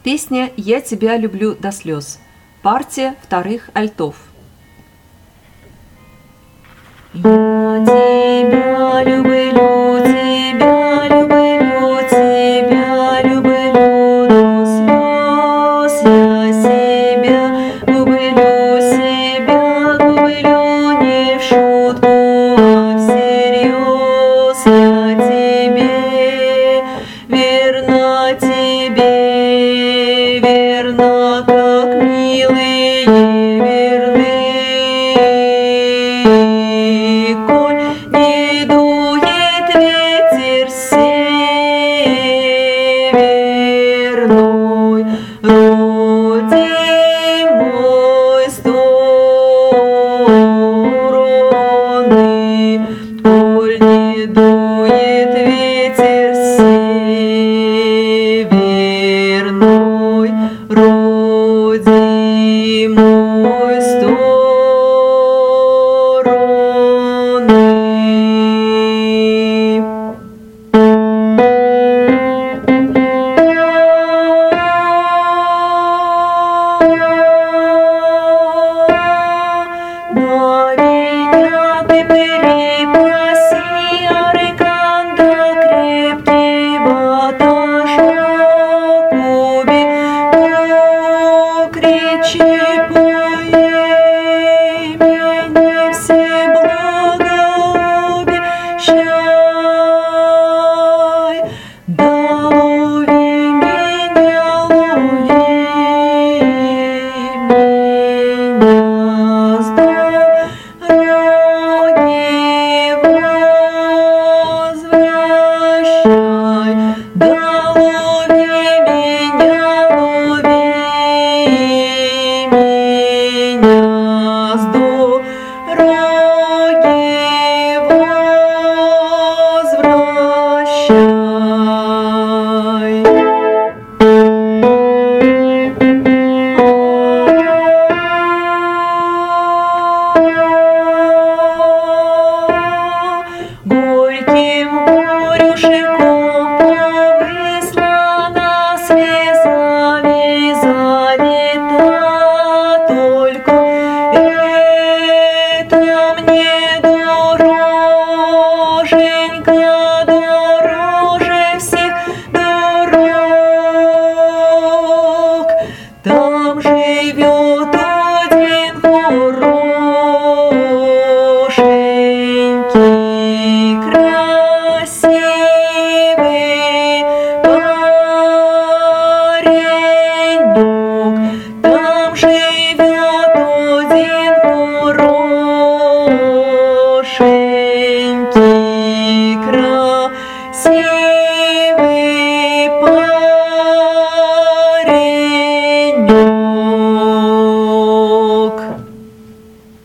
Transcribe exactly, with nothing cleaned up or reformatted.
Песня «Я тебя люблю до слез». Партия вторых альтов. Я тебя люблю, тебя люблю, тебя люблю до слез. Я себя гублю, себя гублю не в шутку, а всерьез. Я тебе верна, тебе верна, как милые верны. Не дует ветер северной, родимой стороны, коль не дует ветер северной, родимой стороны. На меня ты припаси, арыканда крепкий баташок, убей, кричи по имени Всеблагого, обещай, да лови меня, лови меня с дороги возвращай, да лови меня, лови меня с дороги возвращай. Горьким горюшиком повыслана слеза, залита, только это мне дороженька, дороже всех дорог. Там живет один хорошенький, красивый паренек. Там живет один хорошенький, красивый